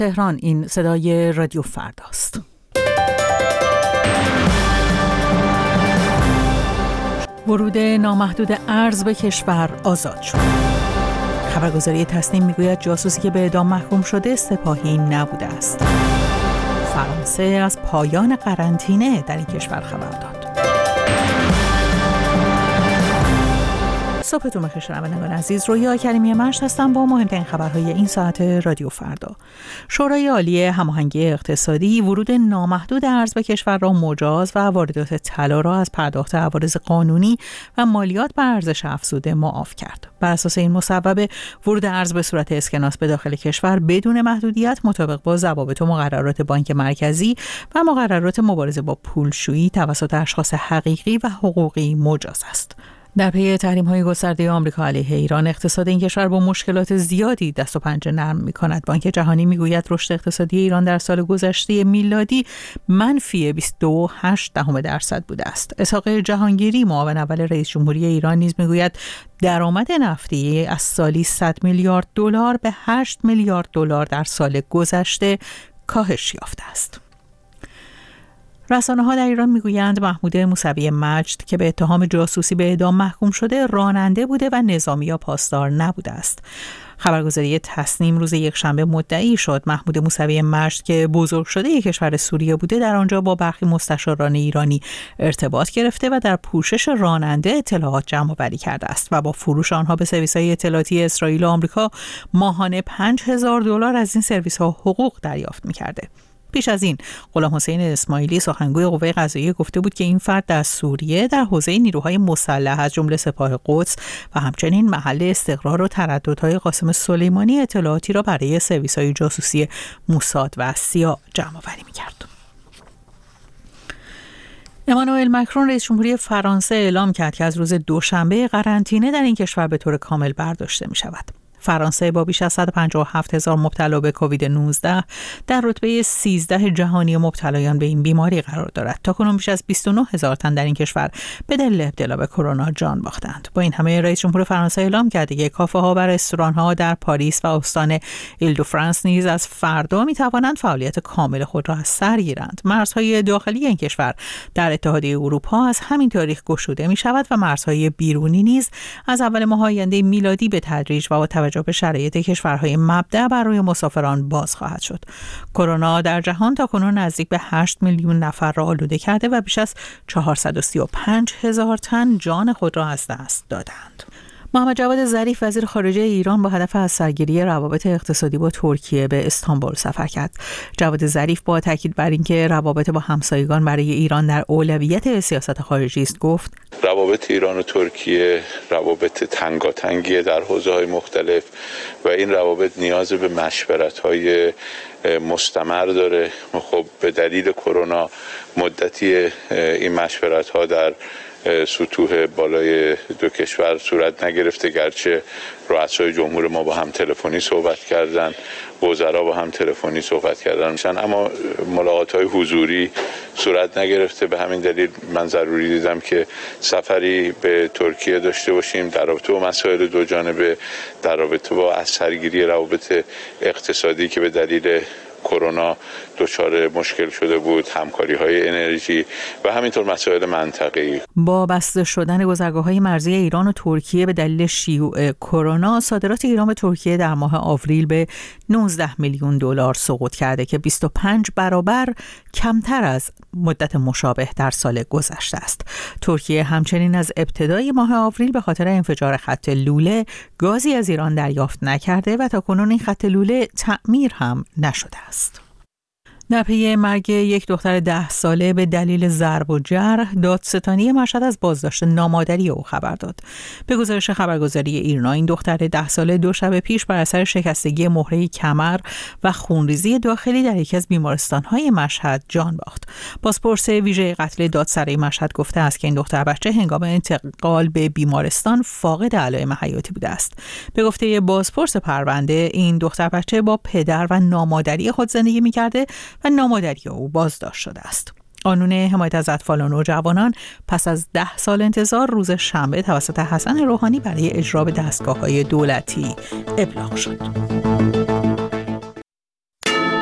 تهران، این صدای رادیو فرداست. ورود نامحدود ارز به کشور آزاد شد. خبرگزاری تصنیم میگوید جاسوسی که به اعدام محکوم شده سپاهی نبوده است. فرانسه از پایان قرنطینه در این کشور خبر داد. صبحتون بخیر شنوندگان عزیز، رویا کریمی مشت هستم با مهمترین خبرهای این ساعت رادیو فردا. شورای عالی هماهنگی اقتصادی ورود نامحدود ارز به کشور را مجاز و واردات طلا را از پرداخت عوارض قانونی و مالیات بر ارزش افزوده معاف کرد. بر اساس این مصوبه ورود ارز به صورت اسکناس به داخل کشور بدون محدودیت مطابق با ضوابط و مقررات بانک مرکزی و مقررات مبارزه با پولشویی توسط اشخاص حقیقی و حقوقی مجاز است. در پی تحریم‌های گسترده آمریکا علیه ایران، اقتصاد این کشور با مشکلات زیادی دست و پنجه نرم می‌کند. بانک جهانی می‌گوید رشد اقتصادی ایران در سال گذشته میلادی منفی 22.8% بوده است. اسحاق جهانگیری، معاون اول رئیس جمهوری ایران، نیز می‌گوید درآمد نفتی از سالی 100 میلیارد دلار به 8 میلیارد دلار در سال گذشته کاهش یافته است. رسانه‌ها در ایران میگویند محمود موسوی مجد که به اتهام جاسوسی به اعدام محکوم شده راننده بوده و نظامی یا پاسدار نبوده است. خبرگزاری تصنیم روز یکشنبه مدعی شد محمود موسوی مجد که بزرگ شده کشور سوریه بوده در آنجا با برخی مستشاران ایرانی ارتباط گرفته و در پوشش راننده اطلاعات جمع‌آوری کرده است و با فروش آنها به سرویس‌های اطلاعاتی اسرائیل و آمریکا ماهانه $5,000 از این سرویس‌ها حقوق دریافت می‌کرده. پیش از این غلام حسین اسماعیلی سخنگوی قوه قضاییه گفته بود که این فرد در سوریه در حوزه نیروهای مسلح از جمله سپاه قدس و همچنین محل استقرار و ترددهای قاسم سلیمانی اطلاعاتی را برای سرویس‌های جاسوسی موساد و سیا جمع‌آوری می‌کرد. امانوئل مکرون رئیس جمهوری فرانسه اعلام کرد که از روز دوشنبه قرنطینه در این کشور به طور کامل برداشته می‌شود. فرانسه با بیش از 157,000 مبتلا به کووید 19 در رتبه 13 جهانی مبتلایان به این بیماری قرار دارد. تاکنون بیش از 29,000 تن در این کشور به دلیل ابتلا به کرونا جان باختند. با این همه رئیس جمهور فرانسه اعلام کرده که کافه‌ها و رستوران‌ها در پاریس و استان ایل دو فرانس نیز از فردا می‌توانند فعالیت کامل خود را از سر گیرند. مرزهای داخلی این کشور در اتحادیه اروپا از همین تاریخ گشوده می‌شود و مرزهای بیرونی نیز از اول ماه آینده میلادی به تدریج و با توجه به شرایط کشورهای مبدأ برای مسافران باز خواهد شد. کرونا در جهان تاکنون نزدیک به 8 میلیون نفر را آلوده کرده و بیش از 435,000 تن جان خود را از دست دادند. محمد جواد ظریف وزیر خارجه ایران با هدف از سرگیری روابط اقتصادی با ترکیه به استانبول سفر کرد. جواد ظریف با تاکید بر اینکه روابط با همسایگان برای ایران در اولویت سیاست خارجی است گفت: روابط ایران و ترکیه روابط تنگاتنگی در حوزه‌های مختلف و این روابط نیاز به مشورت‌های مستمر داره. خب به دلیل کرونا مدتی این مشورت‌ها در سطوح بالای دو کشور صورت نگرفته، گرچه رؤسای جمهور ما با هم تلفنی صحبت کردن، وزرا با هم تلفنی صحبت کردن، اما ملاقات‌های حضوری صورت نگرفته. به همین دلیل من ضروری دیدم که سفری به ترکیه داشته باشیم در رابطه با مسائل دو جانبه، در رابطه با از سرگیری روابط اقتصادی که به دلیل کرونا دچار مشکل شده بود، همکاری‌های انرژی و همینطور مسائل منطقه‌ای. با بسته شدن گذرگاه‌های مرزی ایران و ترکیه به دلیل شیوع کرونا، صادرات ایران به ترکیه در ماه آوریل به 19 میلیون دلار سقوط کرده که 25 برابر کمتر از مدت مشابه در سال گذشته است. ترکیه همچنین از ابتدای ماه آوریل به خاطر انفجار خط لوله گازی از ایران دریافت نکرده و تاکنون این خط لوله تعمیر هم نشده است. در پی مرگ یک دختر 10 ساله به دلیل ضرب و جرح، دادستانی مشهد از بازداشت نامادری او خبر داد. به گزارش خبرگزاری ایرنا، این دختر 10 ساله 2 شب پیش بر اثر شکستگی مهره کمر و خونریزی داخلی در یکی از بیمارستان‌های مشهد جان باخت. بازپرس ویژه قتل دادسرای مشهد گفته است که این دختر بچه هنگام انتقال به بیمارستان فاقد علائم حیاتی بوده است. به گفته بازپرس پرونده، این دختر بچه با پدر و نامادری خود زندگی می‌کرده و نامادری او بازداشت شده است. قانون حمایت از اطفال و نوجوانان پس از 10 سال انتظار روز شنبه توسط حسن روحانی برای اجرا به دستگاه‌های دولتی ابلاغ شد.